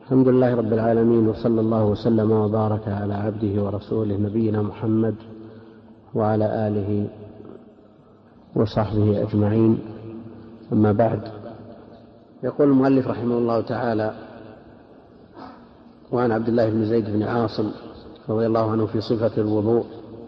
الحمد لله رب العالمين، وصلى الله وسلم وبارك على عبده ورسوله نبينا محمد وعلى آله وصحبه أجمعين. أما بعد، يقول المؤلف رحمه الله تعالى: وعن عبد الله بن زيد بن عاصم رضي الله عنه في صفة الوضوء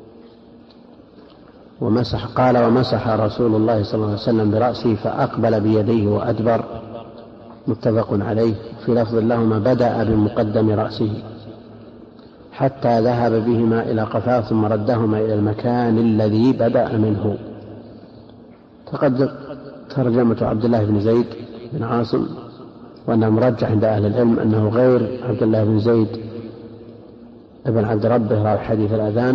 قال: ومسح رسول الله صلى الله عليه وسلم برأسه فأقبل بيديه وأدبر، متفق عليه. في لفظ لهما: بدأ بمقدم رأسه حتى ذهب بهما إلى قفاه ثم ردهما إلى المكان الذي بدأ منه. تقدم ترجمة عبد الله بن زيد بن عاصم، وأنه مرجح عند أهل العلم أنه غير عبد الله بن زيد ابن عبد ربه راوي حديث الأذان،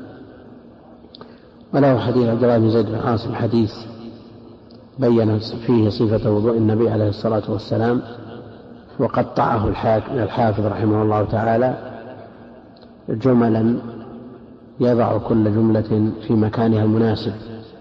وله حديث عبد الله بن زيد بن عاصم حديث بين فيه صفة وضوء النبي عليه الصلاة والسلام، وقطعه الحافظ رحمه الله تعالى جملا يضع كل جملة في مكانها المناسب.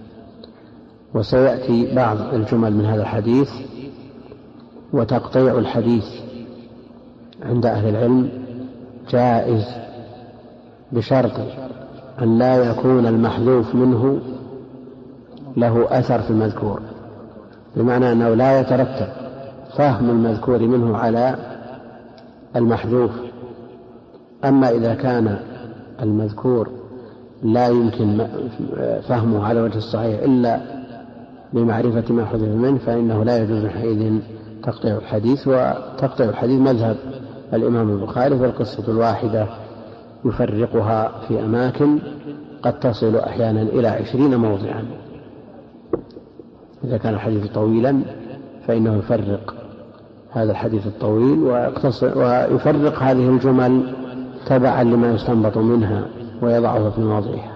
وسيأتي بعض الجمل من هذا الحديث. وتقطيع الحديث عند أهل العلم جائز بشرط أن لا يكون المحذوف منه له أثر في المذكور، بمعنى أنه لا يترتب فهم المذكور منه على المحذوف. أما إذا كان المذكور لا يمكن فهمه على وجه الصحيح إلا بمعرفة ما حذف منه، فإنه لا يجوز حينئذ تقطيع الحديث. وتقطيع الحديث مذهب الإمام البخاري، والقصة الواحدة يفرقها في أماكن قد تصل أحيانا إلى 20 موضعا. إذا كان الحديث طويلا فإنه يفرق هذا الحديث الطويل ويفرق هذه الجمل تبعا لما يستنبط منها ويضعها في مواضعها.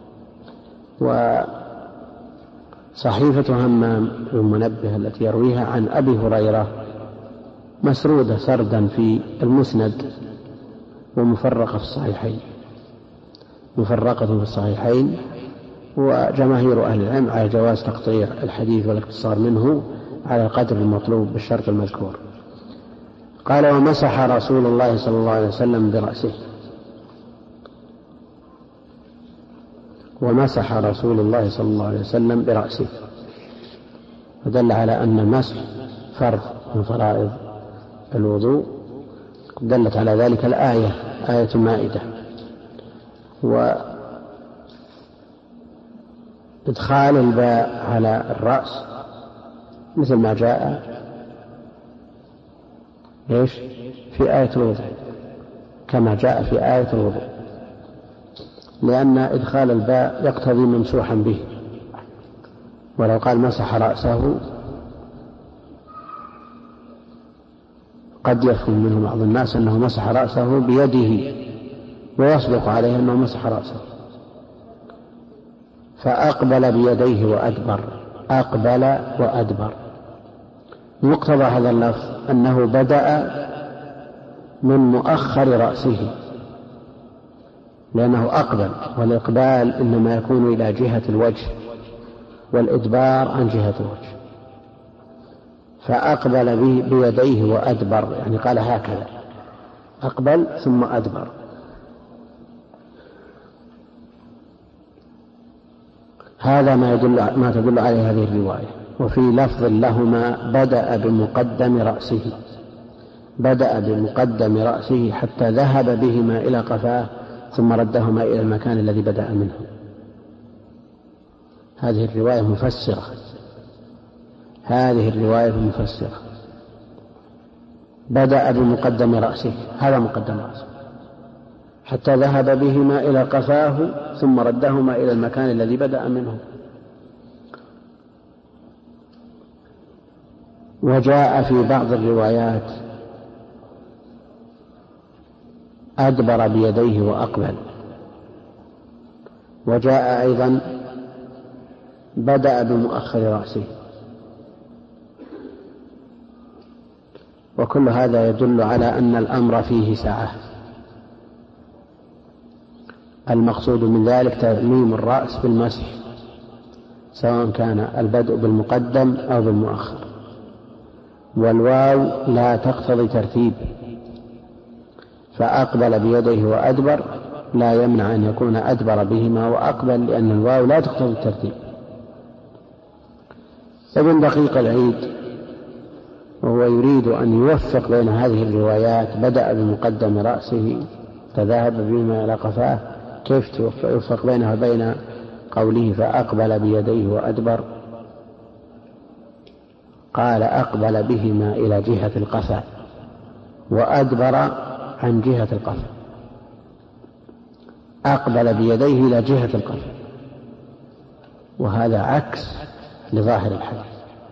وصحيفة همام بن منبه التي يرويها عن أبي هريرة مسرودة سردا في المسند، ومفرقة في الصحيحين، وجماهير أهل العلم على جواز تقطيع الحديث والاقتصار منه على القدر المطلوب بالشرط المذكور. قال: ومسح رسول الله صلى الله عليه وسلم برأسه. ومسح رسول الله صلى الله عليه وسلم برأسه، ودل على أن المسح فرض من فرائض الوضوء، دلت على ذلك الآية، آية المائدة. وإدخال الباء على الرأس مثل ما جاء في آية الوضوء، كما جاء في آية الوضوء، لأن إدخال الباء يقتضي ممسوحا به. ولو قال مسح رأسه قد يفهم منه بعض الناس أنه مسح رأسه بيده، ويصدق عليه أنه مسح رأسه. فأقبل بيديه وأدبر، أقبل وأدبر. مقتضى هذا اللفظ أنه بدأ من مؤخر رأسه، لأنه أقبل، والإقبال إنما يكون إلى جهة الوجه، والإدبار عن جهة الوجه. فأقبل بيديه وأدبر، يعني قال هكذا: أقبل ثم أدبر. هذا ما تدل عليه هذه الرواية. وفي لفظ لهما: بدأ بمقدم رأسه حتى ذهب بهما إلى قفاه ثم ردهما إلى المكان الذي بدأ منه. هذه الرواية مفسرة. بدأ بمقدم رأسه، هذا مقدم رأسه، حتى ذهب بهما إلى قفاه ثم ردهما إلى المكان الذي بدأ منه. وجاء في بعض الروايات: أدبر بيديه وأقبل. وجاء أيضا: بدأ بمؤخر رأسه. وكل هذا يدل على أن الأمر فيه سعة. المقصود من ذلك تعميم الرأس بالمسح، سواء كان البدء بالمقدم أو بالمؤخر. والواو لا تقتضي ترتيب، فأقبل بيديه وأدبر لا يمنع أن يكون أدبر بهما وأقبل، لأن الواو لا تقتضي الترتيب. ابن دقيق العيد وهو يريد أن يوفق بين هذه الروايات بدأ بمقدم رأسه فذهب بهما إلى قفاه، كيف يوفق بينها وبين قوله فأقبل بيديه وأدبر؟ قال أقبل بهما إلى جهة القفا وأدبر عن جهة القفا، أقبل بيديه إلى جهة القفا، وهذا عكس لظاهر الحديث،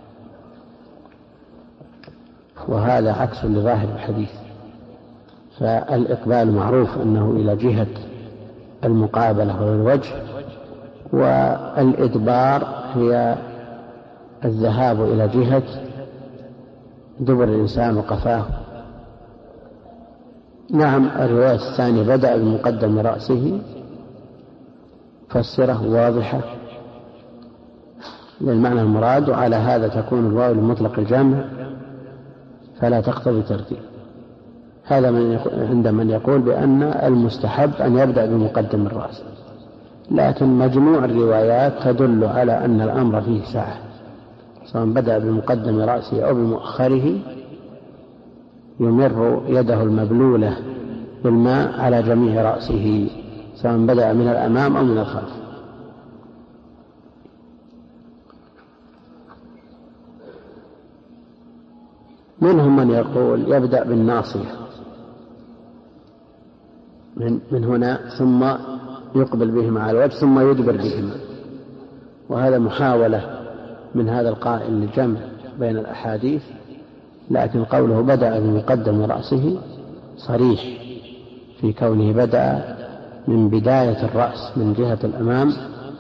وهذا عكس لظاهر الحديث. فالإقبال معروف أنه إلى جهة المقابلة والوجه، والإدبار هي الذهاب إلى جهة دبر الإنسان وقفاه. نعم، الرواية الثانية بدأ بمقدم رأسه فسره واضحة للمعنى المراد، وعلى هذا تكون الواو لمطلق الجمع فلا تقتضي ترتيب. هذا عند من يقول بأن المستحب أن يبدأ بمقدم الرأس، لكن مجموع الروايات تدل على أن الأمر فيه سعة، سواء بدأ بمقدم رأسه أو بمؤخره يمر يده المبلولة بالماء على جميع رأسه، سواء بدأ من الأمام أو من الخلف. منهم من يقول يبدأ بالناصية من هنا ثم يقبل بهما على الوجه ثم يدبر بهما، وهذا محاولة من هذا القائل للجمع بين الأحاديث، لكن قوله بدأ بمقدم رأسه صريح في كونه بدأ من بداية الرأس من جهة الأمام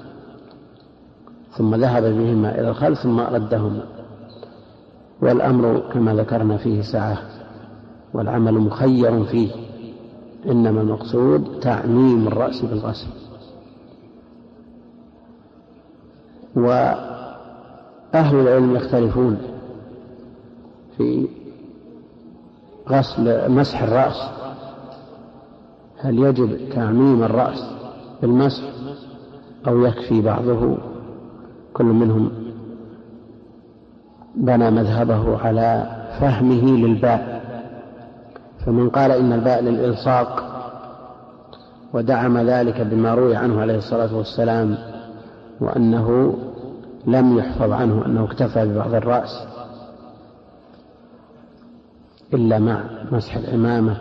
ثم ذهب بهما إلى الخلف ثم ردهما، والأمر كما ذكرنا فيه سعة والعمل مخير فيه، إنما المقصود تعميم الرأس بالغسل. وأهل العلم يختلفون في غسل مسح الرأس، هل يجب تعميم الرأس بالمسح أو يكفي بعضه؟ كل منهم بنى مذهبه على فهمه للباء، فمن قال إن الباء للإلصاق ودعم ذلك بما روي عنه عليه الصلاة والسلام، وأنه لم يحفظ عنه أنه اكتفى ببعض الرأس إلا مع مسح العمامة،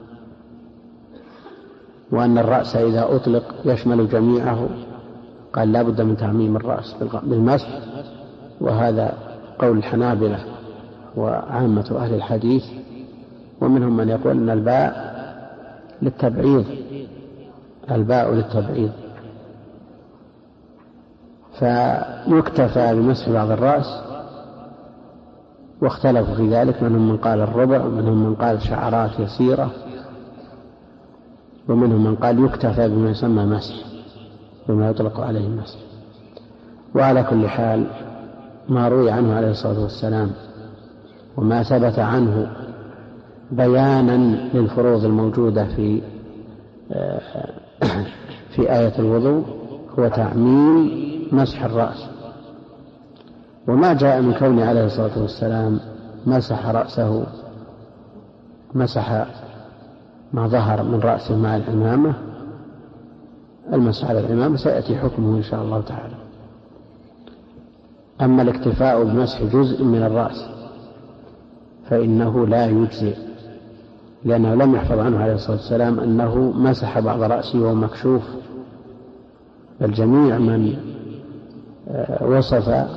وأن الرأس إذا أطلق يشمل جميعه، قال لا بد من تعميم الرأس بالمسح، وهذا قول الحنابلة وعامة أهل الحديث. ومنهم من يقول أن الباء للتبعيض، الباء للتبعيض، فيكتفى بمسح بعض الرأس، واختلفوا في ذلك، منهم من قال الربع ومنهم من قال شعرات يسيرة، ومنهم من قال يكتفى بما يسمى مسح، بما يطلق عليه المسح. وعلى كل حال ما روي عنه عليه الصلاة والسلام وما ثبت عنه بيانا للفروض الموجودة في آية الوضوء هو تعميم مسح الرأس، وما جاء من كونه عليه الصلاة والسلام مسح رأسه، مسح ما ظهر من رأسه مع العمامة، المسح على العمامة سيأتي حكمه إن شاء الله تعالى. أما الاكتفاء بمسح جزء من الرأس فإنه لا يجزئ، لأنه لم يحفظ عنه عليه الصلاة والسلام أنه مسح بعض رأسه وهو مكشوف، بل جميع من وصف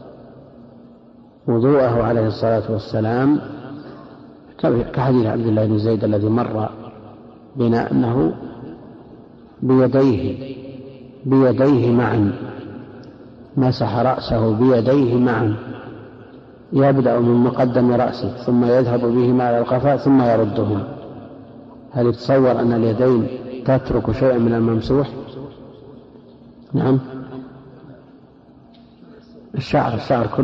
وضوءه عليه الصلاة والسلام كحديث عبد الله بن زيد الذي مر بنا أنه بيديه معا، مسح رأسه بيديه معا، يبدأ من مقدم رأسه ثم يذهب بهما على القفاء ثم يردهما. هل يتصور أن اليدين تترك شيئا من الممسوح؟ نعم،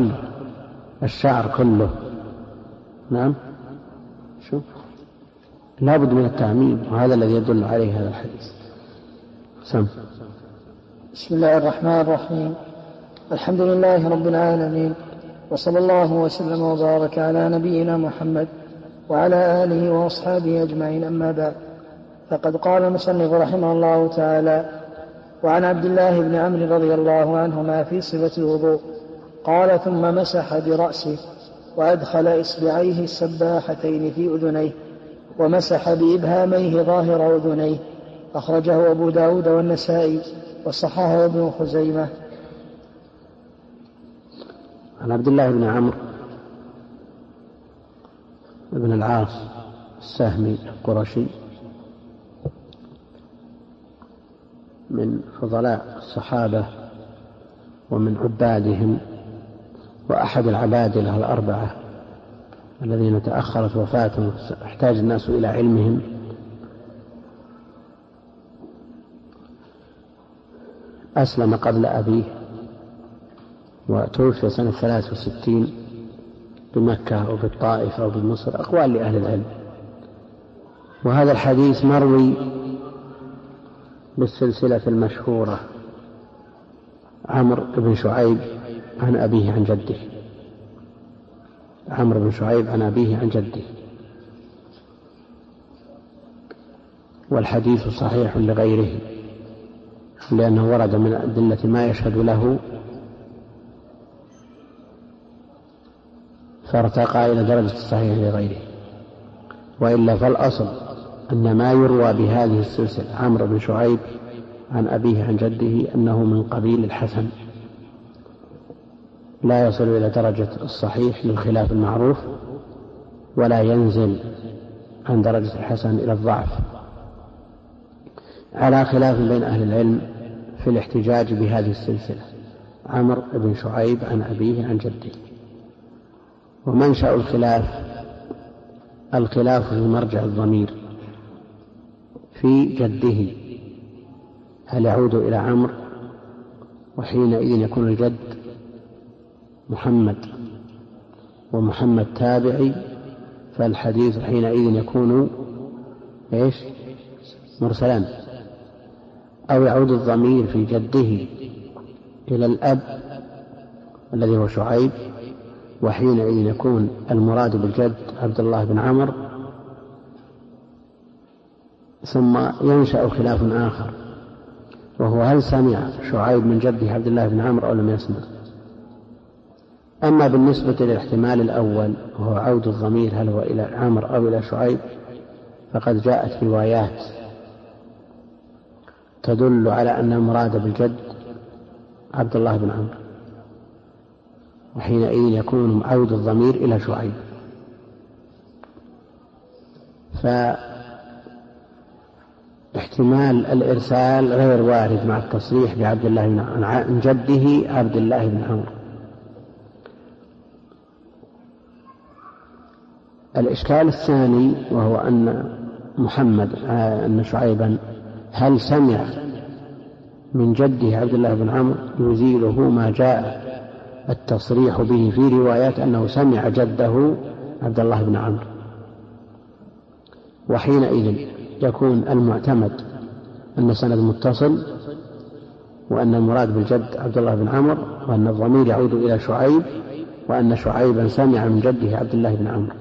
الشعر كله. نعم، شوف لا بد من التعميم، وهذا الذي يدل عليه هذا الحديث. سم. بسم الله الرحمن الرحيم. الحمد لله رب العالمين، وصلى الله وسلم وبارك على نبينا محمد وعلى آله وأصحابه أجمعين، أما بعد. فقد قال المصنف رحمه الله تعالى: وعن عبد الله بن عمرو رضي الله عنهما في صفة الوضوء قال: ثم مسح برأسه وأدخل إصبعيه السباحتين في أذنيه ومسح بإبهاميه ظاهر أذنيه. أخرجه أبو داود والنسائي وصححه ابن خزيمة. عن عبد الله بن عمرو بن العاص السهمي القرشي من فضلاء الصحابة ومن عبادهم، وأحد العبادلة الأربعة الذين تأخرت وفاتهم احتاج الناس إلى علمهم. أسلم قبل أبيه وتوفي سنة 63 بمكة أو بالطائف أو بمصر، أقوال لأهل العلم. وهذا الحديث مروي بالسلسلة المشهورة: عمرو بن شعيب عن أبيه عن جده، عمرو بن شعيب عن أبيه عن جده. والحديث صحيح لغيره، لأنه ورد من أدلة ما يشهد له فارتقى إلى درجة الصحيح لغيره. وإلا فالأصل أن ما يروى بهذه السلسلة عمرو بن شعيب عن أبيه عن جده أنه من قبيل الحسن، لا يصل إلى درجة الصحيح للخلاف المعروف، ولا ينزل عن درجة الحسن إلى الضعف، على خلاف بين أهل العلم في الاحتجاج بهذه السلسلة: عمرو بن شعيب عن أبيه عن جده. ومنشأ الخلاف في مرجع الضمير في جده، هل يعود إلى عمرو وحينئذ يكون الجد محمد ومحمد تابعي، فالحديث حينئذ يكون مرسلا، أو يعود الضمير في جده إلى الأب الذي هو شعيب، وحينئذ يكون المراد بالجد عبد الله بن عمرو. ثم ينشأ خلاف آخر، وهو هل سمع شعيب من جده عبد الله بن عمرو أو لم يسمع. أما بالنسبة للاحتمال الأول وهو عود الضمير هل هو إلى عمرو أو إلى شعيب، فقد جاءت روايات تدل على أن المراد بالجد عبد الله بن عمرو، وحينئذ يكون عود الضمير إلى شعيب. فاحتمال الإرسال غير وارد مع التصريح بعبد الله بن عمرو عن جده عبد الله بن عمرو. الإشكال الثاني وهو أن شعيبا هل سمع من جده عبد الله بن عمرو، يزيله ما جاء التصريح به في روايات أنه سمع جده عبد الله بن عمرو، وحينئذ يكون المعتمد أن السند متصل، وأن المراد بالجد عبد الله بن عمرو، وأن الضمير يعود إلى شعيب، وأن شعيبا سمع من جده عبد الله بن عمرو.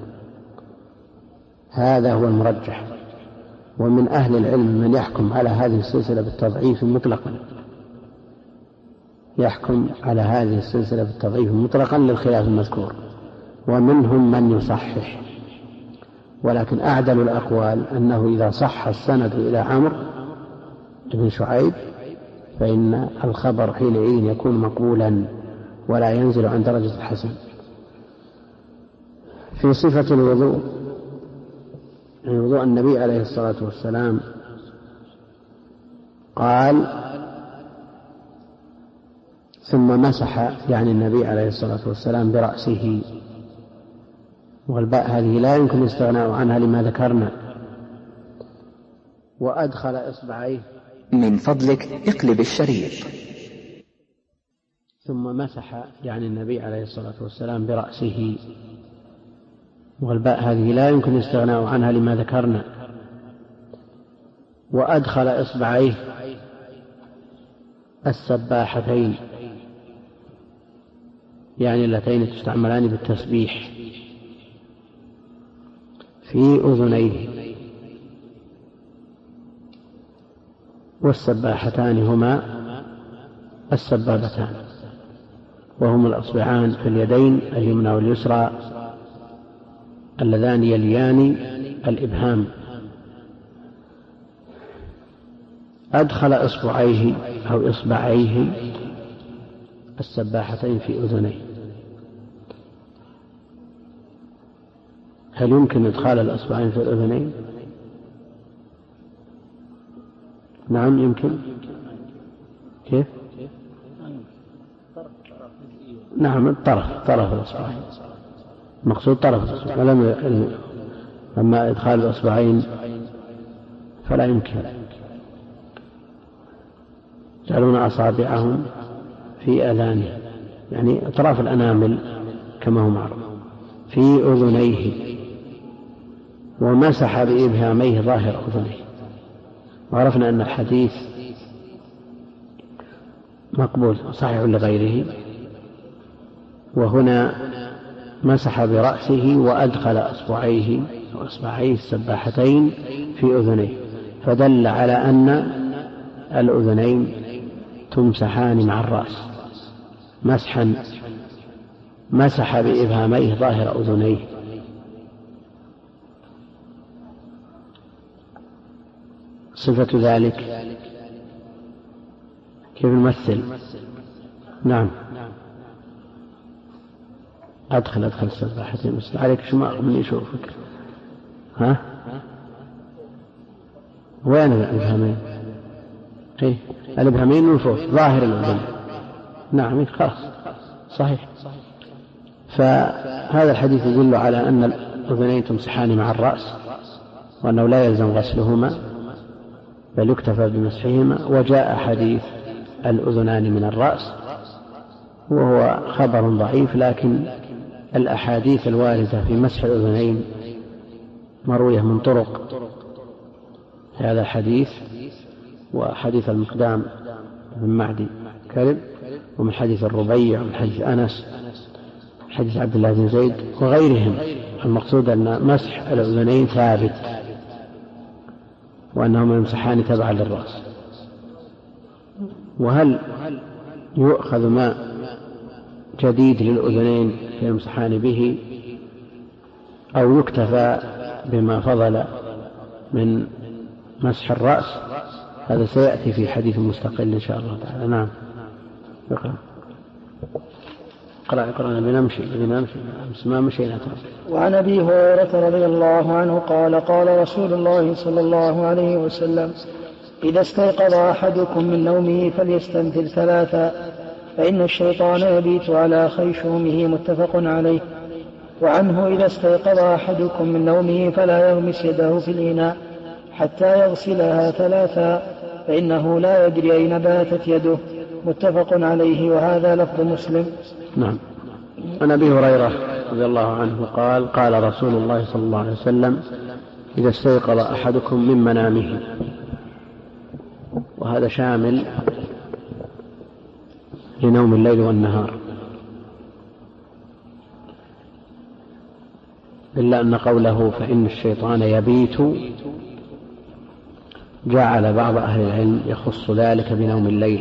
هذا هو المرجح. ومن أهل العلم من يحكم على هذه السلسلة بالتضعيف مطلقا، يحكم على هذه السلسلة بالتضعيف مطلقا للخلاف المذكور، ومنهم من يصحح. ولكن أعدل الأقوال أنه إذا صح السند إلى عمرو بن شعيب فإن الخبر حينئذ يكون مقبولا ولا ينزل عن درجة الحسن. في صفة الوضوء، يعني وضوء النبي عليه الصلاة والسلام، قال: ثم مسح، يعني النبي عليه الصلاة والسلام، برأسه. والباء هذه لا يمكن الاستغناء عنها لما ذكرنا. وأدخل إصبعيه. من فضلك اقلب الشريط. ثم مسح، يعني النبي عليه الصلاة والسلام، برأسه. والباء هذه لا يمكن الاستغناء عنها لما ذكرنا. وأدخل إصبعيه السباحتين، يعني اللتين تستعملان بالتسبيح، في أذنيه. والسباحتان هما السبابتان، وهما الأصبعان في اليدين اليمنى واليسرى اللذان يليان الإبهام. أدخل إصبعيه أو إصبعيه السباحتين في أذنيه. هل يمكن إدخال الإصبعين في الأذنين؟ نعم يمكن. كيف؟ نعم طرف الإصبعين، مقصود طرف الإصبعين، أما إدخال الإصبعين فلا يمكن. يجعلون أصابعهم في آذانه، يعني أطراف الأنامل كما هو معروف، في أذنيه، ومسح بإبهاميه ظاهر أذنيه. وعرفنا أن الحديث مقبول صحيح لغيره، وهنا مسح برأسه وأدخل أصبعيه السباحتين في أذنيه، فدل على أن الأذنين تمسحان مع الرأس مسح بإبهاميه ظاهر أذنيه. صفة ذلك كيف نمثل؟ نعم أدخل السباحتين عليك شماغ من يشوفك. ها وين الإبهامين؟ إيه الإبهامين من فوق ظاهر الأذن. نعم خلاص صحيح. فهذا الحديث يدل على أن الأذنين تمسحان مع الرأس، وأنه لا يلزم غسلهما بل يكتفى بمسحهما. وجاء حديث الأذنان من الرأس وهو خبر ضعيف، لكن الأحاديث الواردة في مسح الأذنين مروية من طرق هذا الحديث، وحديث المقدام بن معدي كذب، ومن حديث الربيع، ومن حديث أنس، حديث عبد الله بن زيد وغيرهم. المقصود أن مسح الأذنين ثابت، وأنهما يمسحان تبعا للرأس. وهل يؤخذ ماء جديد للأذنين فيمسحان به، أو يكتفى بما فضل من مسح الرأس؟ هذا سيأتي في حديث مستقل إن شاء الله تعالى. نعم اقرأ بنمشي ما مشينا. وعن أبي هريرة رضي الله عنه قال قال رسول الله صلى الله عليه وسلم: إذا استيقظ أحدكم من نومه فليستنفر ثلاثا، فإن الشيطان يبيت على خيشومه. متفق عليه. وعنه: إذا استيقظ أحدكم من نومه فلا يغمس يده في الإناء حتى يغسلها ثلاثا، فإنه لا يدري أين باتت يده. متفق عليه. وهذا لفظ مسلم. نعم. عن أبي هريرة رضي الله عنه قال قال رسول الله صلى الله عليه وسلم: إذا استيقظ أحدكم من منامه. وهذا شامل لنوم الليل والنهار، إلا أن قوله فإن الشيطان يبيت جعل بعض أهل العلم يخص ذلك بنوم الليل،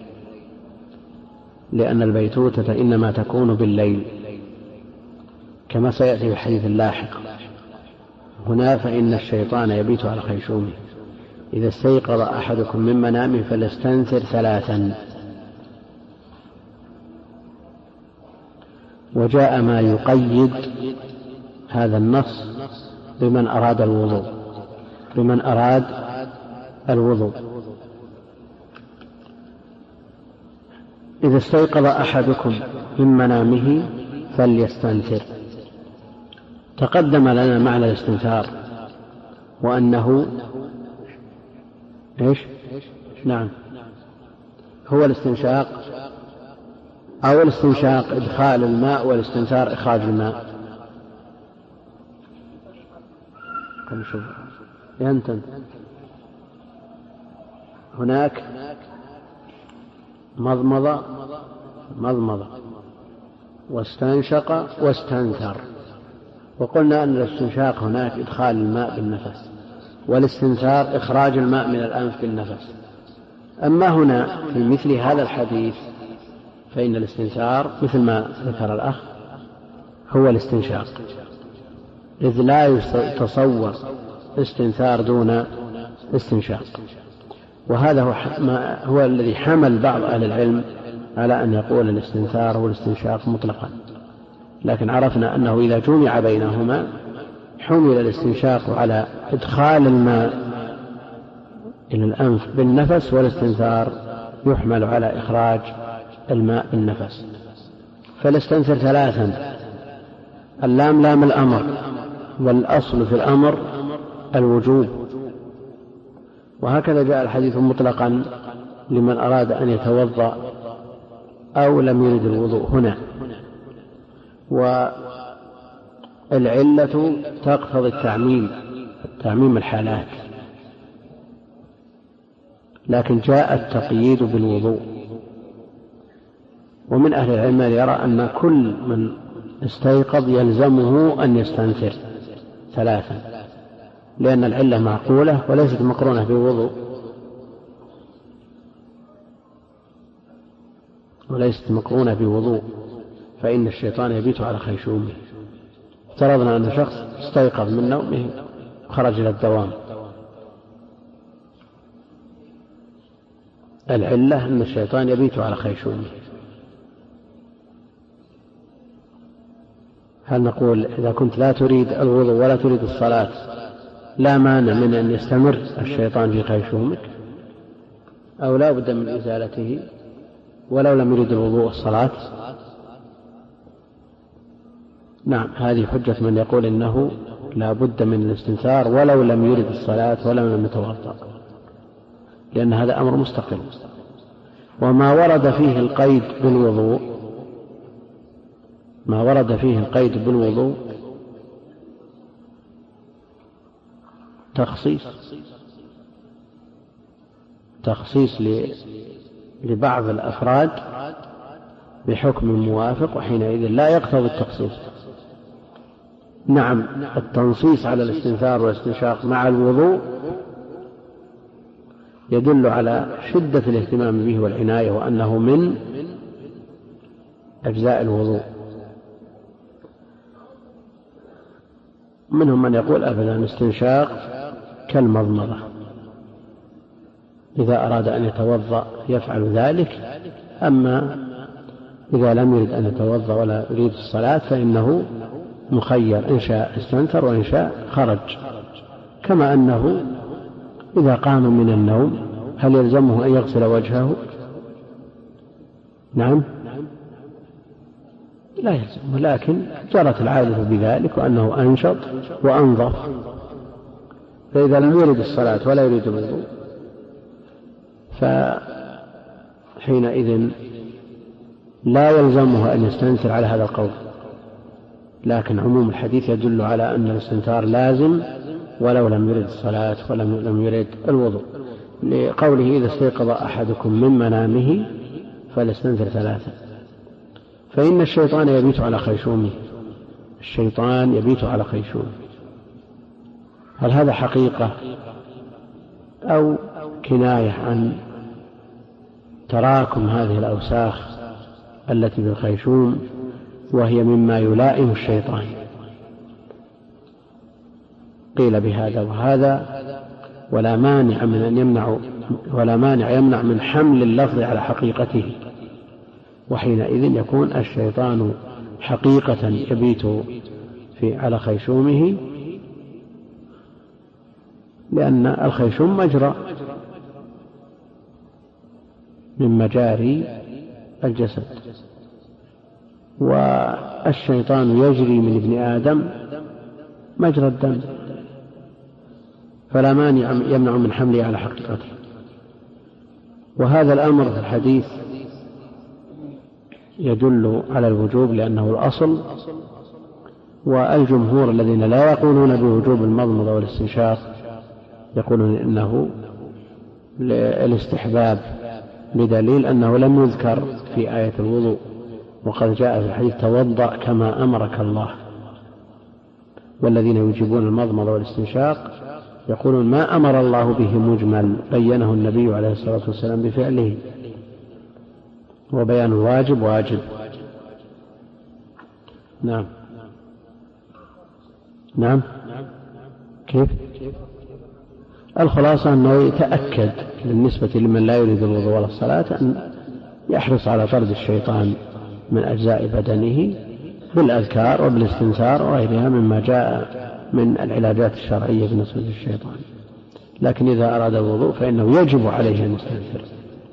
لأن البيتوتة إنما تكون بالليل كما سيأتي في الحديث اللاحق. هنا فإن الشيطان يبيت على خيشومه. إذا استيقظ أحدكم من منامه فليستنثر ثلاثا. وجاء ما يقيد هذا النص بمن أراد الوضوء. إذا استيقظ أحدكم من منامه فليستنثر. تقدم لنا معنى الاستنثار، وأنه نعم هو الاستنشاق، أو الاستنشاق إدخال الماء، والاستنثار إخراج الماء. نشوف هناك مضمضة واستنشق واستنثر، وقلنا أن الاستنشاق هناك إدخال الماء بالنفس، والاستنثار إخراج الماء من الأنف بالنفس. أما هنا في مثل هذا الحديث فإن الاستنثار مثل ما ذكر الأخ هو الاستنشاق، إذ لا يتصور استنثار دون استنشاق. وهذا هو الذي حمل بعض أهل العلم على أن يقول الاستنثار والاستنشاق مطلقا، لكن عرفنا أنه إذا جمع بينهما حمل الاستنشاق على إدخال الماء إلى الأنف بالنفس، والاستنثار يحمل على إخراج الماء بالنفس. فالاستنثر ثلاثا، اللام لام الأمر، والأصل في الأمر الوجوب، وهكذا جاء الحديث مطلقا لمن أراد أن يتوضأ أو لم يرد الوضوء هنا. والعلة تقتضي تعميم الحالات، لكن جاء التقييد بالوضوء. ومن أهل العلم من يرى أن كل من استيقظ يلزمه أن يستنثر ثلاثا، لأن العلة معقولة وليست مقرونة بوضوء، فإن الشيطان يبيت على خيشومه. افترضنا أن شخص استيقظ من نومه وخرج إلى الدوام، العلة أن الشيطان يبيت على خيشومه. هل نقول إذا كنت لا تريد الوضوء ولا تريد الصلاة لا مانع من أن يستمر الشيطان في خيشومك، أو لا بد من إزالته ولو لم يريد الوضوء والصلاة؟ نعم، هذه حجة من يقول إنه لا بد من الاستنثار ولو لم يرد الصلاة ولو لم يتوضأ، لأن هذا أمر مستقل. وما ورد فيه القيد بالوضوء تخصيص لبعض الأفراد بحكم موافق، وحينئذ لا يقتضي التخصيص. نعم، التنصيص على الاستنثار والاستنشاق مع الوضوء يدل على شدة الاهتمام به والعناية، وأنه من أجزاء الوضوء. منهم من يقول أبدا الاستنشاق كالمضمضة، إذا أراد أن يتوضأ يفعل ذلك، أما إذا لم يرد أن يتوضأ ولا يريد الصلاة فإنه مخير، إن شاء استنثر وإن شاء خرج. كما أنه إذا قام من النوم هل يلزمه أن يغسل وجهه؟ نعم، لا يلزمه، لكن جرت العادة بذلك وأنه أنشط وأنظف. فإذا لم يرد الصلاة ولا يريد الوضوء فحينئذ لا يلزمه أن يستنثر على هذا القول، لكن عموم الحديث يدل على أن الاستنثار لازم ولو لم يرد الصلاة ولم يرد الوضوء، لقوله إذا استيقظ أحدكم من منامه فليستنثر ثلاثا. فإن الشيطان يبيت على خيشومه. هل هذا حقيقة أو كناية عن تراكم هذه الأوساخ التي بالخيشوم وهي مما يلائم الشيطان؟ قيل بهذا وهذا، ولا مانع يمنع من حمل اللفظ على حقيقته، وحينئذ يكون الشيطان حقيقة يبيت على خيشومه، لأن الخيشوم مجرى من مجاري الجسد، والشيطان يجري من ابن آدم مجرى الدم، فلا مانع يمنع من حمله على حقيقته. وهذا الأمر في الحديث يدل على الوجوب لأنه الأصل، والجمهور الذين لا يقولون بوجوب المضمضة والاستنشاق يقولون إنه الاستحباب بدليل أنه لم يذكر في آية الوضوء، وقد جاء في الحديث توضأ كما أمرك الله. والذين يجيبون المضمض والاستنشاق يقولون ما أمر الله به مجمل، بينه النبي عليه الصلاة والسلام بفعله، وبيان الواجب واجب. نعم نعم. كيف؟ الخلاصة أنه يتأكد بالنسبة لمن لا يريد الوضوء ولا الصلاة أن يحرص على طرد الشيطان من أجزاء بدنه بالأذكار وبالاستنثار وغيرها مما جاء من العلاجات الشرعية بالنسبة للشيطان. لكن إذا أراد الوضوء فإنه يجب عليه أن يستنثر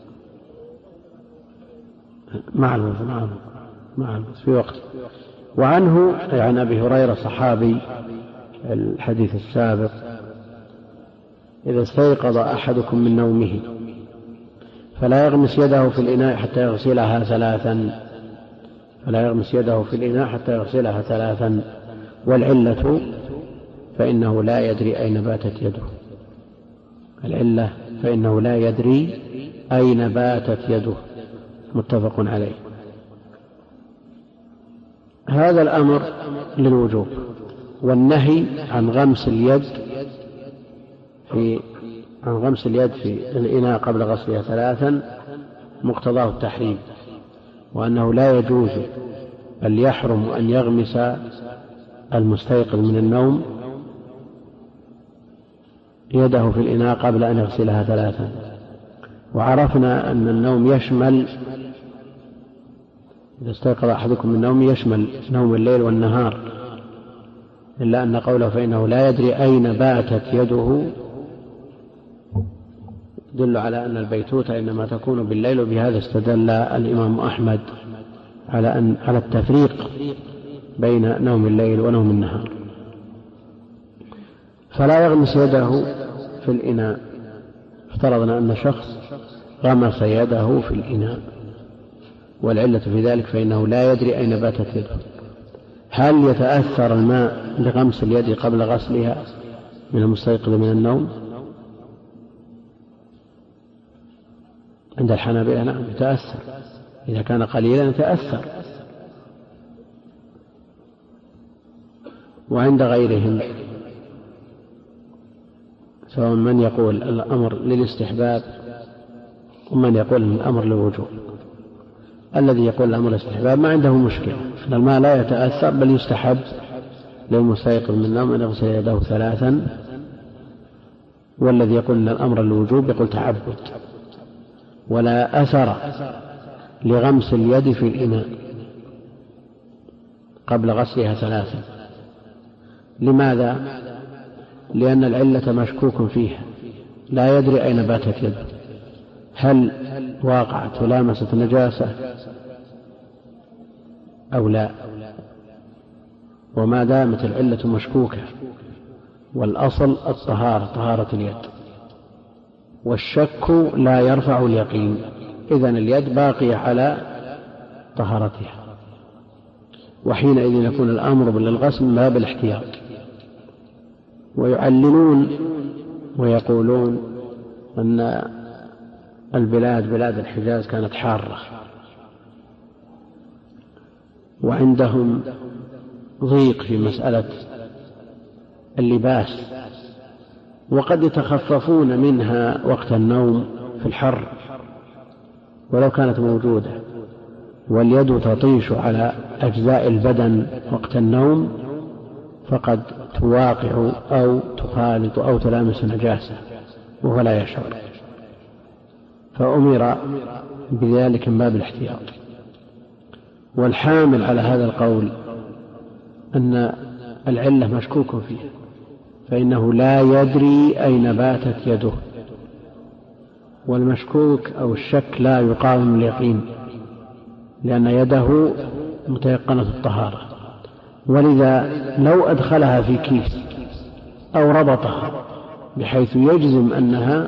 مع الوضوء في وقت. وعنه عن أبي هريرة صحابي الحديث السابق: إذا استيقظ أحدكم من نومه فلا يغمس يده في الإناء حتى يغسلها ثلاثا، والعلة فإنه لا يدري أين باتت يده. متفق عليه. هذا الأمر للوجوب، والنهي عن غمس اليد في الإناء قبل غسلها ثلاثا مقتضاه التحريم، وأنه لا يجوز بل يحرم أن يغمس المستيقظ من النوم يده في الإناء قبل أن يغسلها ثلاثا. وعرفنا أن النوم يشمل، إذا استيقظ أحدكم من نوم يشمل نوم الليل والنهار، إلا أن قوله فإنه لا يدري أين باتت يده يدل على أن البيتوتة إنما تكون بالليل، وبهذا استدل الإمام أحمد على التفريق بين نوم الليل ونوم النهار. فلا يغمس يده في الإناء. افترضنا أن شخص غمس يده في الإناء، والعلة في ذلك فإنه لا يدري أين باتت يده. هل يتأثر الماء لغمس اليد قبل غسلها من المستيقظ من النوم؟ عند الحنابلة نعم يتأثر، إذا كان قليلا يتأثر. وعند غيرهم سواء من يقول الأمر للاستحباب ومن يقول الأمر للوجوب. الذي يقول الأمر للاستحباب ما عنده مشكلة، أن الماء لا يتأثر، بل يستحب للمستيقظ من النوم أن يغسل يده ثلاثا. والذي يقول أن الأمر للوجوب يقول تعبد، ولا أثر لغمس اليد في الإناء قبل غسلها ثلاثا. لماذا؟ لأن العلة مشكوك فيها، لا يدري أين باتت يده، هل واقعت ولامست نجاسة أو لا. وما دامت العلة مشكوكة، والأصل الطهارة، طهارة اليد، والشك لا يرفع اليقين، إذن اليد باقية على طهارتها، وحينئذ يكون الأمر للغسل من باب الاحتياط. ويعللون ويقولون أن بلاد الحجاز كانت حارة، وعندهم ضيق في مسألة اللباس، وقد يتخففون منها وقت النوم في الحر ولو كانت موجودة، واليد تطيش على أجزاء البدن وقت النوم فقد تواقع أو تخالط أو تلامس نجاسة وهو لا يشعر، فأمر بذلك من باب الاحتياط. والحامل على هذا القول أن العلة مشكوك فيه، فإنه لا يدري أين باتت يده، والمشكوك أو الشك لا يقاوم اليقين، لأن يده متيقنة الطهارة. ولذا لو أدخلها في كيس أو ربطها بحيث يجزم أنها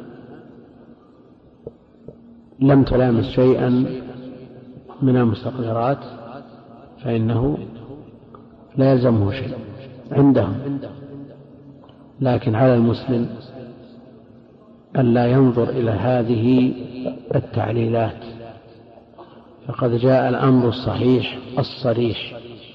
لم تلامس شيئا من المستقذرات فإنه لا يلزمه شيء عندهم. لكن على المسلم ألا ينظر إلى هذه التعليلات، فقد جاء الأمر الصحيح الصريح،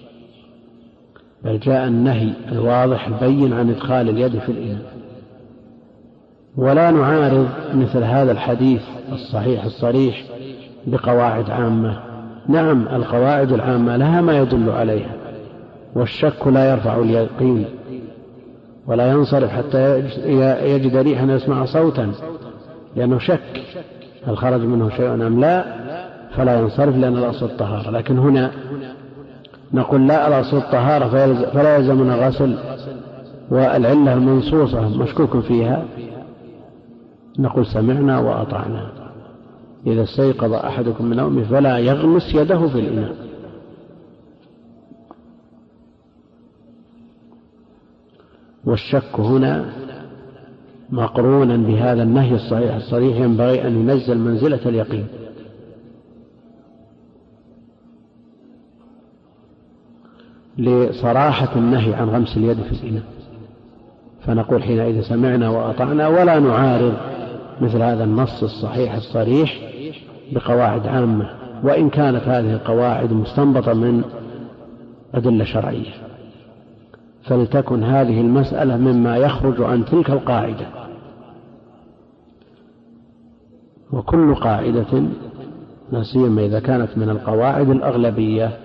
بل جاء النهي الواضح البين عن إدخال اليد في الإناء. ولا نعارض مثل هذا الحديث الصحيح الصريح بقواعد عامة. نعم، القواعد العامة لها ما يدل عليها، والشك لا يرفع اليقين، ولا ينصرف حتى يجد ريحا يسمع صوتا، لأنه شك هل خرج منه شيء أم لا، فلا ينصرف لأن الأصل الطهارة. لكن هنا نقول لا، الأصل الطهارة فلا يلزمنا غسل، والعلة المنصوصة مشكوك فيها، نقول سمعنا وأطعنا. إذا استيقظ أحدكم من نومه فلا يغمس يده في الإناء. والشك هنا مقرونا بهذا النهي الصحيح الصريح، ينبغي أن ينزل منزلة اليقين. لصراحة النهي عن غمس اليد في الإناء، فنقول حينئذ سمعنا وأطعنا، ولا نعارض مثل هذا النص الصحيح الصريح بقواعد عامة، وإن كانت هذه القواعد مستنبطة من أدلة شرعية، فلتكن هذه المسألة مما يخرج عن تلك القاعدة. وكل قاعدة لا سيما إذا كانت من القواعد الأغلبية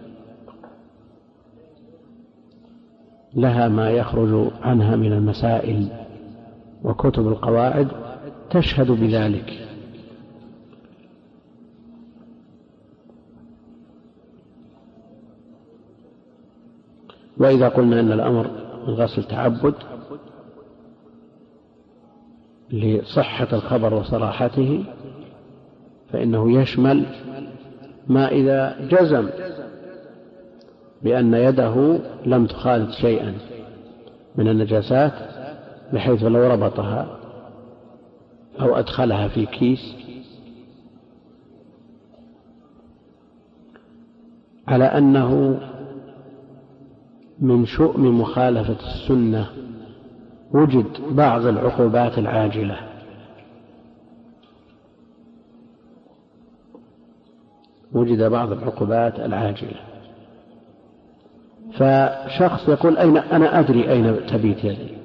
لها ما يخرج عنها من المسائل، وكتب القواعد تشهد بذلك. وإذا قلنا أن الأمر الغسل تعبد لصحة الخبر وصراحته، فإنه يشمل ما إذا جزم بأن يده لم تخالط شيئا من النجاسات، بحيث لو ربطها أو أدخلها في كيس على أنه من شؤم مخالفة السنة وجد بعض العقوبات العاجلة، فشخص يقول أنا أدري أين تبيت يدي،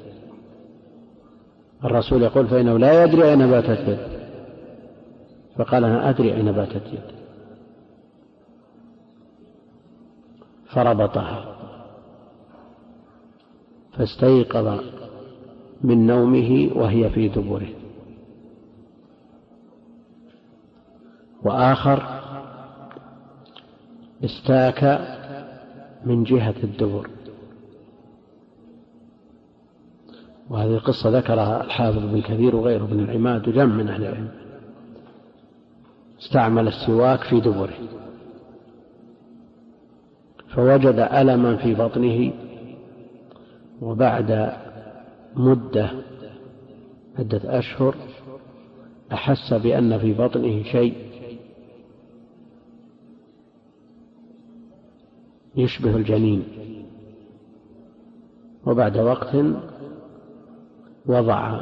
الرسول يقول فإنه لا يدري أين باتت يدي، فقال أنا أدري أين باتت يدي، فربطها، فاستيقظ من نومه وهي في دبره. وآخر استاك من جهة الدبر، وهذه القصة ذكرها الحافظ بن كثير وغيره من العماد وجمع من أهل العلم. استعمل السواك في دبره فوجد ألما في بطنه، وبعد عدة أشهر أحس بأن في بطنه شيء يشبه الجنين، وبعد وقت وضع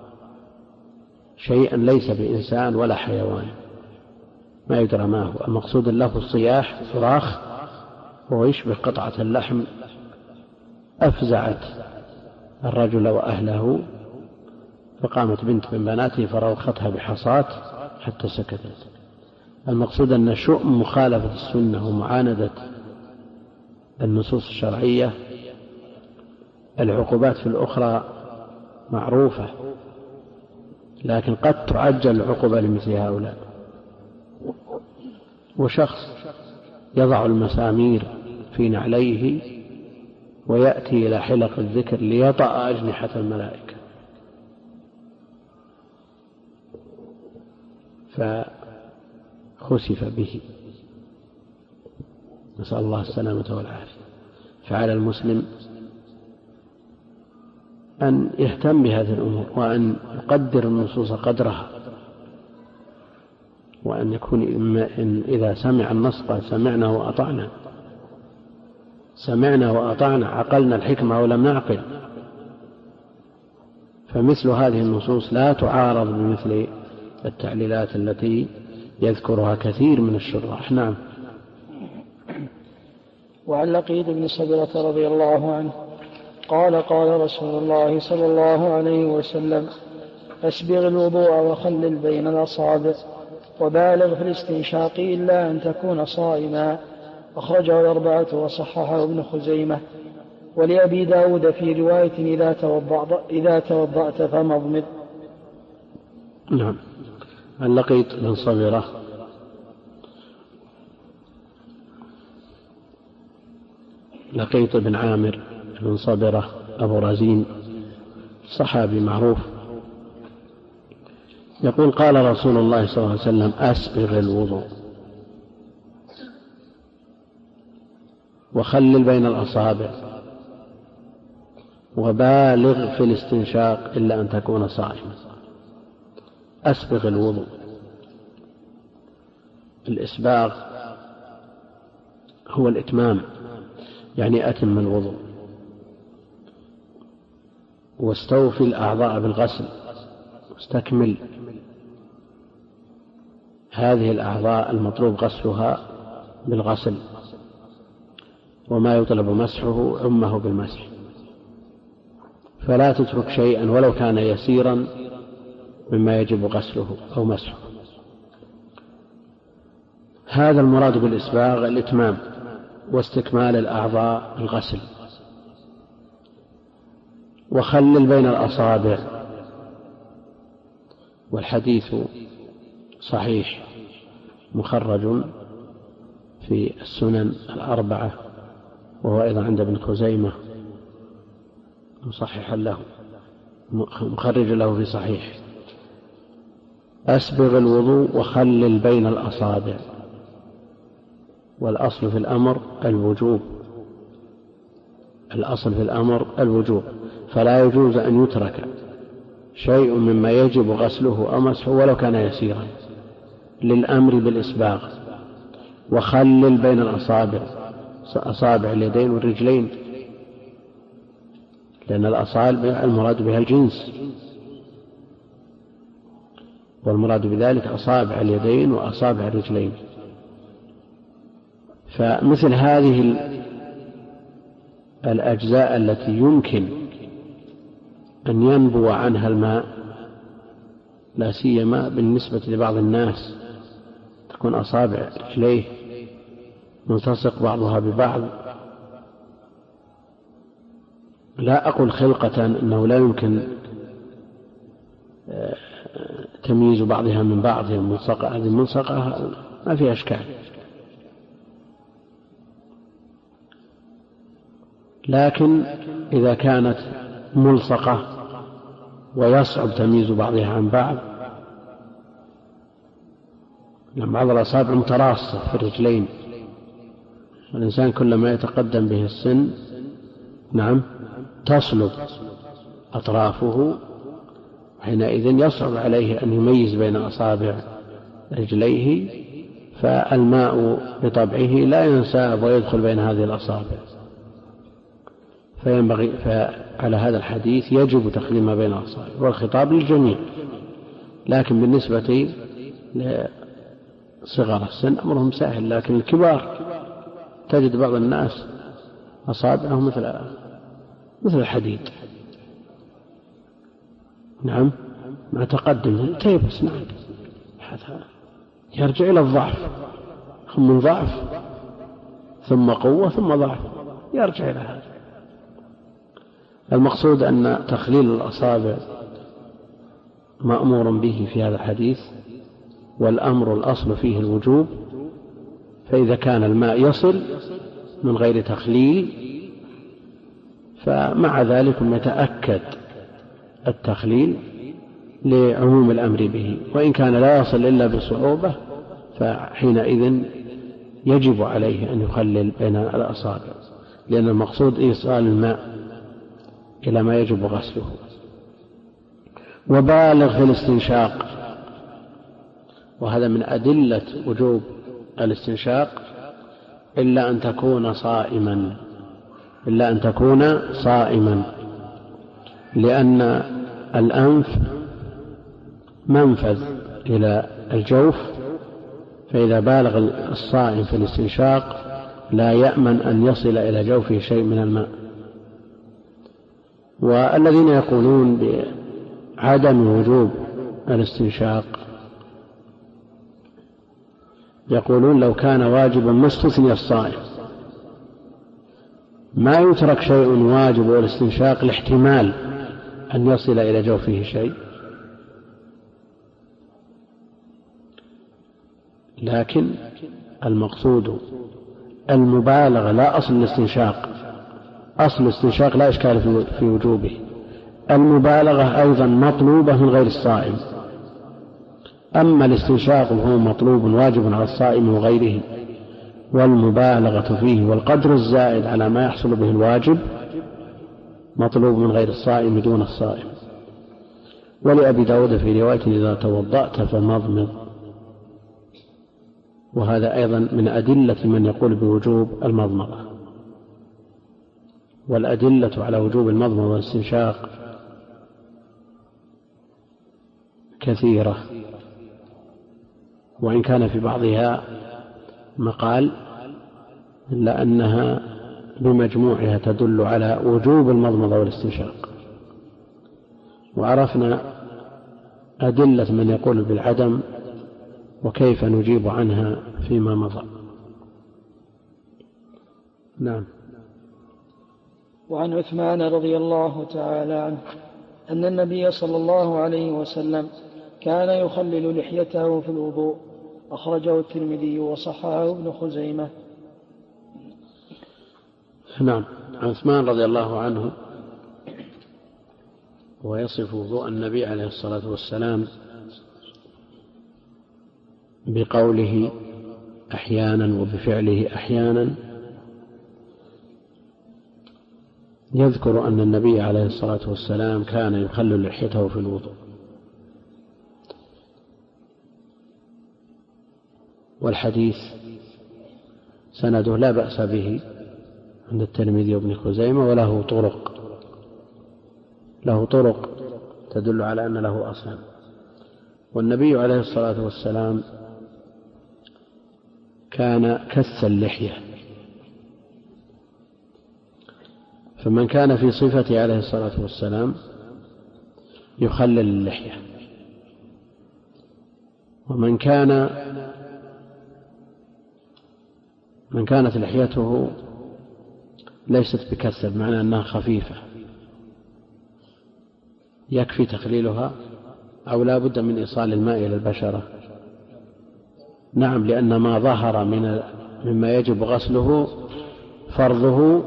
شيئا ليس بإنسان ولا حيوان، ما يدرى ما هو، المقصود له الصياح صراخ وهو يشبه قطعة اللحم، أفزعت الرجل وأهله، فقامت بنت من بناته فروختها بحصاة حتى سكتت. المقصود أن شؤم مخالفة السنة ومعاندة النصوص الشرعية العقوبات في الأخرى معروفة، لكن قد تعجل العقوبة لمثل هؤلاء. وشخص يضع المسامير في نعليه ويأتي إلى حلق الذكر ليطأ أجنحة الملائكة، فخسف به، نسأل الله السلامة والعافية. فعلى المسلم أن يهتم بهذه الأمور، وأن يقدر النصوص قدرها، وأن يكون إذا سمع النص قال سمعنا وأطعنا، سمعنا وأطعنا، عقلنا الحكمة ولم نعقل، فمثل هذه النصوص لا تعارض بمثل التعليلات التي يذكرها كثير من الشراح. نعم. وعن لقيط بن صبرة رضي الله عنه قال قال رسول الله صلى الله عليه وسلم: أسبغ الوضوء وخلل بين الأصابع وبالغ في الاستنشاق إلا أن تكون صائما. أخرجه الأربعة وصححه ابن خزيمة. ولأبي داود في رواية: إذا توضأت فمضمض. نعم. عن لقيط بن صبرة لقيط بن عامر بن صبرة أبو رزين صحابي معروف، يقول: قال رسول الله صلى الله عليه وسلم: أسبغ الوضوء وخلل بين الأصابع وبالغ في الاستنشاق إلا أن تكون صائما. أسبغ الوضوء، الإسباغ هو الإتمام، يعني أتم الوضوء، واستوفي الأعضاء بالغسل، واستكمل هذه الأعضاء المطلوب غسلها بالغسل، وما يطلب مسحه عمه بالمسح، فلا تترك شيئا ولو كان يسيرا مما يجب غسله أو مسحه. هذا المراد بالإسباغ الإتمام واستكمال الأعضاء الغسل. وخلل بين الأصابع، والحديث صحيح مخرج في السنن الأربعة، وهو أيضا عند ابن خزيمة مصححا له مخرج له في صحيح. أسبغ الوضوء وخلل بين الأصابع، والأصل في الأمر الوجوب، الأصل في الأمر الوجوب، فلا يجوز أن يترك شيء مما يجب غسله أو مسحه ولو كان يسيرا للأمر بالإسباغ. وخلل بين الأصابع، أصابع اليدين والرجلين، لأن الأصابع المراد بها الجنس، والمراد بذلك أصابع اليدين وأصابع الرجلين. فمثل هذه الأجزاء التي يمكن أن ينبو عنها الماء، لا سيما بالنسبة لبعض الناس تكون أصابع رجليه ملتصق بعضها ببعض، لا أقول خلقة أنه لا يمكن تمييز بعضها من بعض، هذه ملصقة ما فيها أشكال، لكن إذا كانت ملصقة ويصعب تمييز بعضها عن بعض، لأن بعض الأصابع متراصة في الرجلين، والإنسان كلما يتقدم به السن تصلب أطرافه، حينئذ يصعب عليه أن يميز بين أصابع رجليه، فالماء بطبعه لا ينساب ويدخل بين هذه الأصابع، فينبغي على هذا الحديث يجب تخليل ما بين الأصابع، والخطاب للجميع. لكن بالنسبة لصغار السن أمرهم سهل، لكن الكبار تجد بعض الناس أصابعه مثل الحديد، مع تقدم تيبس، يرجع إلى الضعف، من ضعف ثم قوة ثم ضعف، يرجع إلى هذا. المقصود أن تخليل الأصابع مأمور به في هذا الحديث، والأمر الأصل فيه الوجوب، فإذا كان الماء يصل من غير تخليل فمع ذلك يتأكد التخليل لعموم الأمر به، وإن كان لا يصل إلا بصعوبة فحينئذ يجب عليه أن يخلل بين الأصابع، لأن المقصود إيصال الماء إلى ما يجب غسله. وبالغ في الاستنشاق، وهذا من أدلة وجوب الاستنشاق، إلا أن تكون صائما، لأن الأنف منفذ إلى الجوف، فإذا بالغ الصائم في الاستنشاق لا يأمن أن يصل إلى جوفه شيء من الماء. والذين يقولون بعدم وجوب الاستنشاق يقولون لو كان واجبا ما استثني الصائم، ما يترك شيء واجب الاستنشاق لاحتمال أن يصل إلى جوفه شيء، لكن المقصود المبالغة لا أصل الاستنشاق. أصل الاستنشاق لا إشكال في وجوبه، المبالغة أيضا مطلوبة من غير الصائم. أما الاستنشاق هو مطلوب واجب على الصائم وغيره، والمبالغة فيه والقدر الزائد على ما يحصل به الواجب مطلوب من غير الصائم دون الصائم. ولأبي داود في رواية إذا توضأت فمضمض، وهذا أيضا من أدلة من يقول بوجوب المضمضة. والأدلة على وجوب المضمضة والاستنشاق كثيرة، وإن كان في بعضها مقال إلا أنها بمجموعها تدل على وجوب المضمضة والاستنشاق. وعرفنا أدلة من يقول بالعدم وكيف نجيب عنها فيما مضى. نعم. وعن عثمان رضي الله تعالى عنه أن النبي صلى الله عليه وسلم كان يخلل لحيته في الوضوء، أخرجه الترمذي وصححه ابن خزيمة. نعم. عثمان رضي الله عنه ويصف وضوء النبي عليه الصلاة والسلام بقوله أحيانا وبفعله أحيانا، يذكر أن النبي عليه الصلاة والسلام كان يخلل لحيته في الوضوء. والحديث سنده لا بأس به عند الترمذي وابن خزيمة، وله طرق تدل على أن له أصلا. والنبي عليه الصلاة والسلام كان كث اللحية، فمن كان في صفته عليه الصلاة والسلام يخلل اللحية، ومن كانت لحيته ليست بكث، بمعنى أنها خفيفة يكفي تخليلها، أو لا بد من إيصال الماء إلى البشرة. نعم، لأن ما ظهر مما يجب غسله فرضه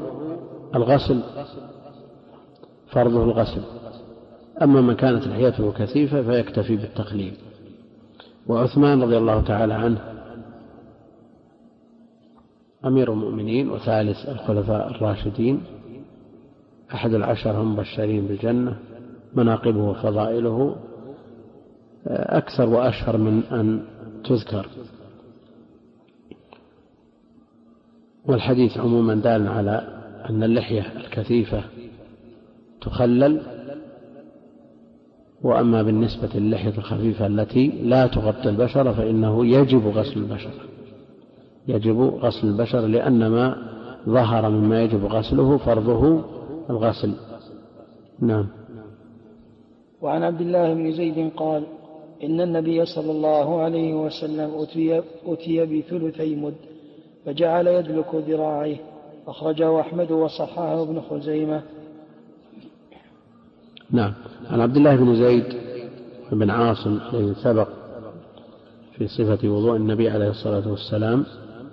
الغسل. أما من كانت لحيته كثيفة فيكتفي بالتخليل. وعثمان رضي الله تعالى عنه أمير المؤمنين وثالث الخلفاء الراشدين، أحد العشر المبشرين بالجنة، مناقبه وفضائله أكثر وأشهر من أن تذكر. والحديث عموما دال على أن اللحية الكثيفة تخلل. وأما بالنسبة للحية الخفيفة التي لا تغطي البشرة فإنه يجب غسل البشرة، لأن ما ظهر مما يجب غسله فرضه الغسل. نعم. وعن عبد الله بن زيد قال إن النبي صلى الله عليه وسلم أتي بثلثي مد فجعل يدلك ذراعيه، أخرجه أحمد وصححه ابن خزيمة. نعم. عن عبد الله بن زيد بن عاصم الذي سبق في صفة وضوء النبي عليه الصلاة والسلام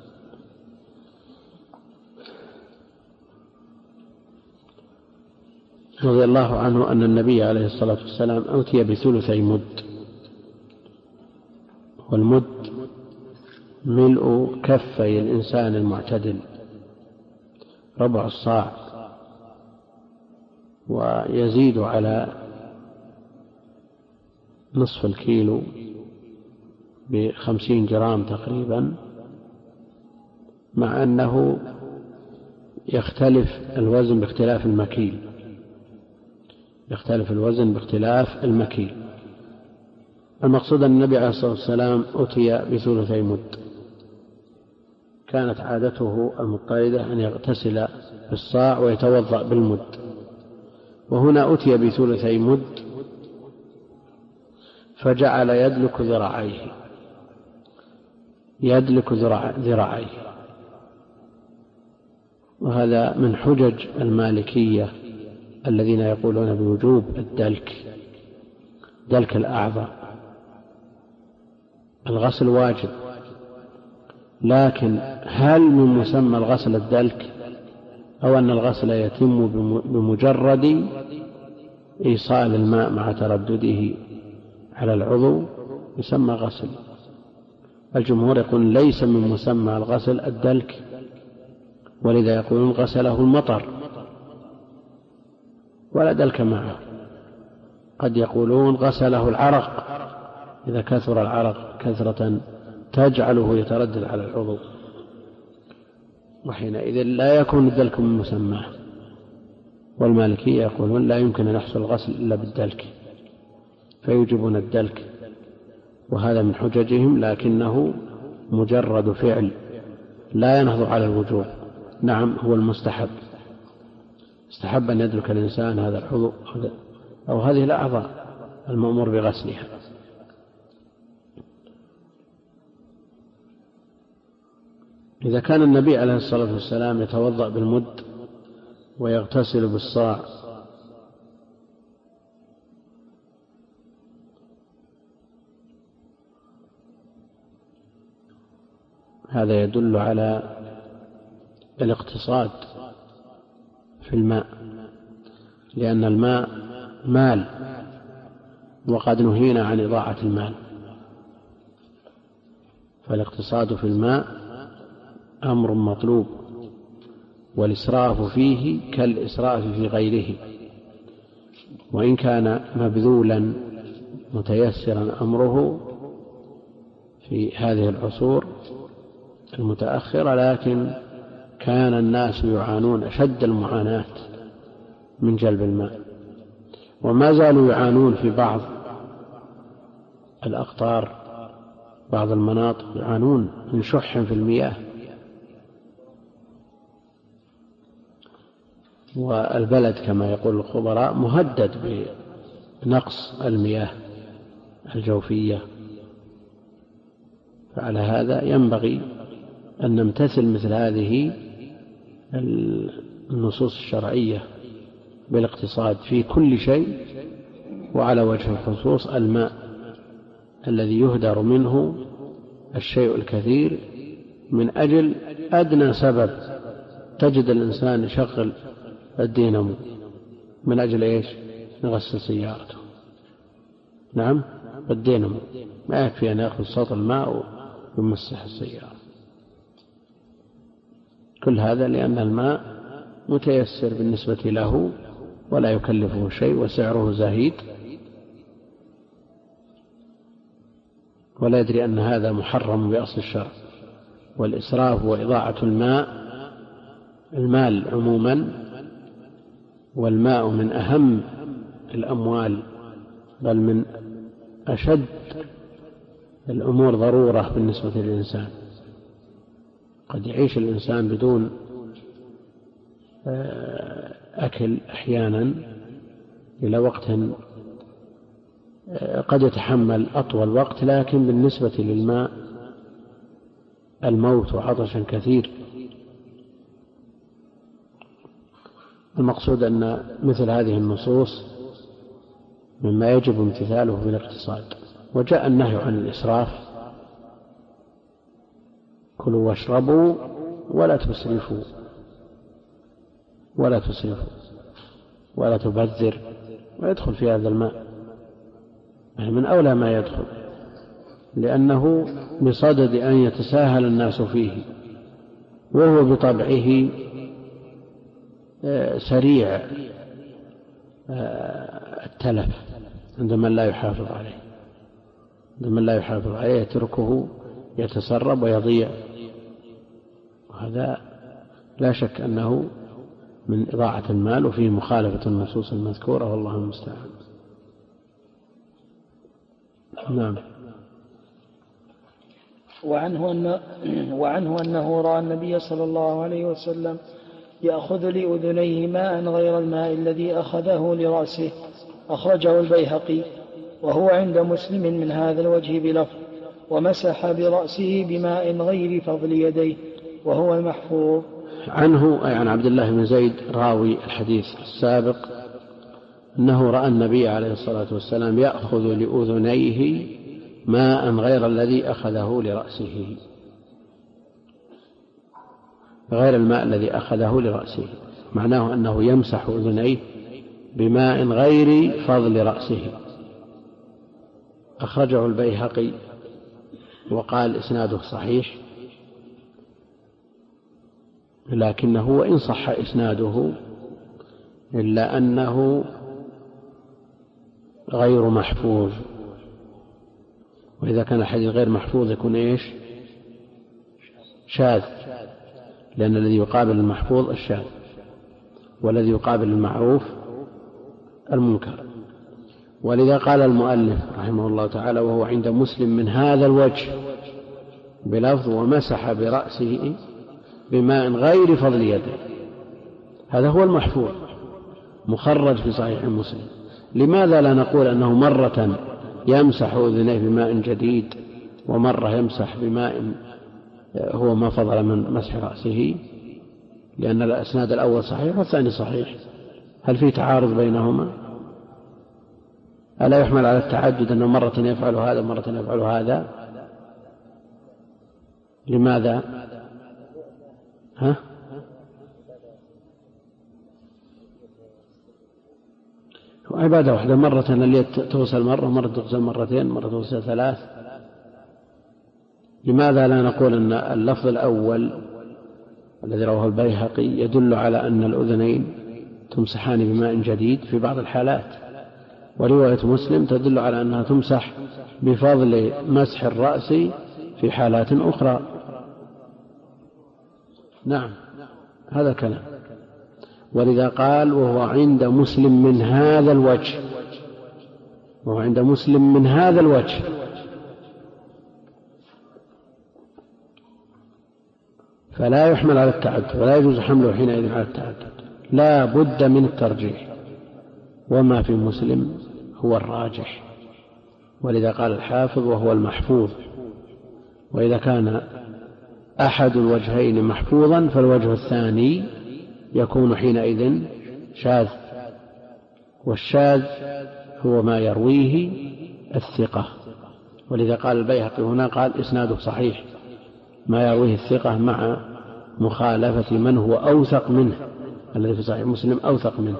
رضي الله عنه أن النبي عليه الصلاة والسلام أوتي بثلثي مد، والمد ملء كفي الإنسان المعتدل، ربع الصاع، ويزيد على نصف الكيلو ب50 جرام تقريبا، مع أنه يختلف الوزن باختلاف المكيل، يختلف الوزن باختلاف المكيل. المقصود أن النبي عليه الصلاة والسلام أتي بثلثي مد، كانت عادته المضطردة أن يغتسل بالصاع ويتوضأ بالمد، وهنا أتي بثلثي مد فجعل يدلك ذراعيه، وهذا من حجج المالكية الذين يقولون بوجوب دلك الأعضاء. الغسل واجب، لكن هل من مسمى الغسل الدلك، أو أن الغسل يتم بمجرد إيصال الماء مع تردده على العضو يسمى غسل؟ الجمهور يقول ليس من مسمى الغسل الدلك، ولذا يقولون غسله المطر ولا دلك معه. قد يقولون غسله العرق، إذا كثر العرق كثرة تجعله يتردد على العضو، وحينئذ لا يكون الدلك من مسماه. والمالكية يقولون لا يمكن أن يحصل الغسل إلا بالدلك، فيوجبون الدلك، وهذا من حججهم، لكنه مجرد فعل لا ينهض على الوجوب. نعم، هو المستحب، استحب أن يدلك الإنسان هذا العضو أو هذه الأعضاء المأمور بغسلها. إذا كان النبي عليه الصلاة والسلام يتوضأ بالمد ويغتسل بالصاع، هذا يدل على الاقتصاد في الماء، لأن الماء مال، وقد نهينا عن إضاعة المال، فالاقتصاد في الماء أمر مطلوب، والإسراف فيه كالإسراف في غيره، وإن كان مبذولا متيسرا أمره في هذه العصور المتأخرة، لكن كان الناس يعانون أشد المعاناة من جلب الماء، وما زالوا يعانون في بعض الأقطار، بعض المناطق يعانون من شح في المياه، والبلد كما يقول الخبراء مهدد بنقص المياه الجوفية. فعلى هذا ينبغي أن نمتثل مثل هذه النصوص الشرعية بالاقتصاد في كل شيء، وعلى وجه الخصوص الماء الذي يهدر منه الشيء الكثير من أجل أدنى سبب. تجد الإنسان يشغل الدينامو من أجل إيش؟ يغسل سيارته. نعم، الدينامو ما يكفي أن يأخذ سطل الماء ويمسح السيارة. كل هذا لأن الماء متيسر بالنسبة له ولا يكلفه شيء، وسعره زهيد، ولا يدري أن هذا محرم بأصل الشرع. والإسراف وإضاعة المال عموما، والماء من أهم الأموال، بل من أشد الأمور ضرورة بالنسبة للإنسان. قد يعيش الإنسان بدون أكل أحيانا إلى وقت قد يتحمل أطول وقت، لكن بالنسبة للماء الموت وعطشا كثير. المقصود أن مثل هذه النصوص مما يجب امتثاله بالاقتصاد. وجاء النهي عن الإسراف: كلوا واشربوا ولا تسرفوا ولا تبذر، ويدخل في هذا الماء، يعني من أولى ما يدخل، لأنه بصدد أن يتساهل الناس فيه، وهو بطبعه سريع التلف عندما لا يحافظ عليه، يتركه يتسرب ويضيع، وهذا لا شك أنه من إضاعة المال وفيه مخالفة النصوص المذكورة، والله المستعان. نعم. وعنه أنه رأى النبي صلى الله عليه وسلم يأخذ لأذنيه ماء غير الماء الذي أخذه لرأسه، أخرجه البيهقي، وهو عند مسلم من هذا الوجه بلفظ ومسح برأسه بماء غير فضل يديه، وهو المحفوظ. عنه أي عن عبد الله بن زيد راوي الحديث السابق أنه رأى النبي عليه الصلاة والسلام يأخذ لأذنيه ماء غير الذي أخذه لرأسه، غير الماء الذي أخذه لرأسه، معناه أنه يمسح أذنيه بماء غير فضل رأسه. أخرجه البيهقي وقال إسناده صحيح، لكنه وإن صح إسناده إلا أنه غير محفوظ، وإذا كان الحديث غير محفوظ يكون إيش؟ شاذ، لأن الذي يقابل المحفوظ الشاذ، والذي يقابل المعروف المنكر. ولذا قال المؤلف رحمه الله تعالى وهو عند مسلم من هذا الوجه بلفظ ومسح برأسه بماء غير فضل يده، هذا هو المحفوظ مخرج في صحيح مسلم. لماذا لا نقول أنه مرة يمسح أذنيه بماء جديد ومرة يمسح بماء هو ما فضل من مسح رأسه؟ لأن الأسناد الأول صحيح والثاني صحيح، هل في تعارض بينهما؟ ألا يحمل على التعدد أنه مرة يفعل هذا ومرة يفعل هذا؟ لماذا؟ عبادة واحدة، مرة اللي تغسل مرة، مرة تغسل مرتين، مرة تغسل ثلاث. لماذا لا نقول أن اللفظ الأول الذي رواه البيهقي يدل على أن الأذنين تمسحان بماء جديد في بعض الحالات، ورواية مسلم تدل على أنها تمسح بفضل مسح الرأس في حالات أخرى؟ نعم، هذا كلام. ولذا قال وهو عند مسلم من هذا الوجه، وهو عند مسلم من هذا الوجه، فلا يحمل على التعدد ولا يجوز حمله حينئذ على التعدد، لا بد من الترجيح، وما في مسلم هو الراجح. ولذا قال الحافظ وهو المحفوظ. وإذا كان أحد الوجهين محفوظا فالوجه الثاني يكون حينئذ شاذ، والشاذ هو ما يرويه الثقة. ولذا قال البيهقي هنا قال إسناده صحيح، ما يرويه الثقة مع مخالفة من هو أوثق منه، الذي في صحيح مسلم أوثق منه.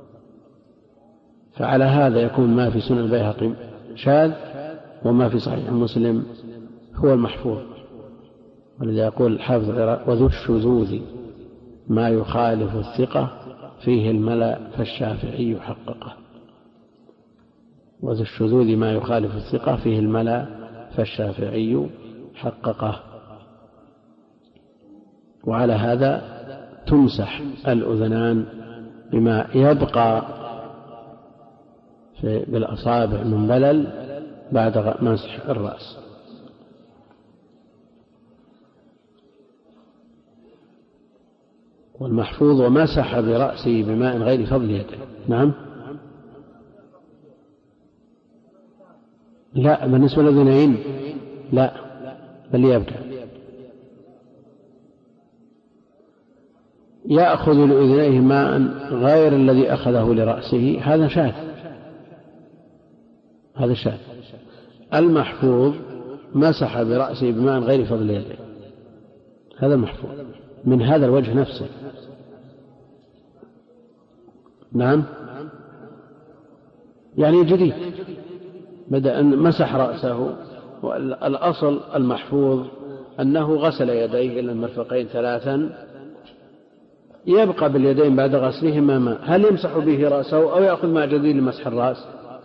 فعلى هذا يكون ما في سنن البيهقي شاذ، وما في صحيح مسلم هو المحفوظ. ولذا يقول الحافظ وذو الشذوذ ما يخالف الثقة فيه الملأ فالشافعي حققه. وذو الشذوذ ما يخالف الثقة فيه الملأ فالشافعي حققه. وعلى هذا تمسح الأذنان بما يبقى بالأصابع من بلل بعد مسح الرأس. والمحفوظ ومسح برأسه بماء غير فضل يده. نعم، لا، بالنسبة للأذنين لا، بل يبدأ يأخذ لأذنيه ماء غير الذي أخذه لرأسه، هذا شاذ، هذا شاذ. المحفوظ مسح برأسه بماء غير فضل يده، هذا المحفوظ من هذا الوجه نفسه. نعم، يعني جديد، بدأ أن مسح رأسه. والأصل المحفوظ أنه غسل يديه إلى المرفقين ثلاثا، يبقى باليدين بعد غسلهما ماء، هل يمسح به رأسه أو يأخذ ماء جديد لمسح الرأس؟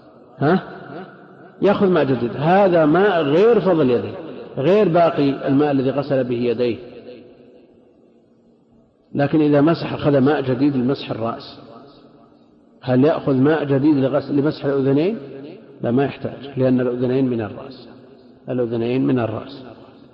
يأخذ ماء جديد، هذا ماء غير فضل يديه، غير باقي الماء الذي غسل به يديه. لكن إذا مسح أخذ ماء جديد لمسح الرأس، هل يأخذ ماء جديد لمسح الأذنين؟ لا، ما يحتاج، لأن الأذنين من الرأس.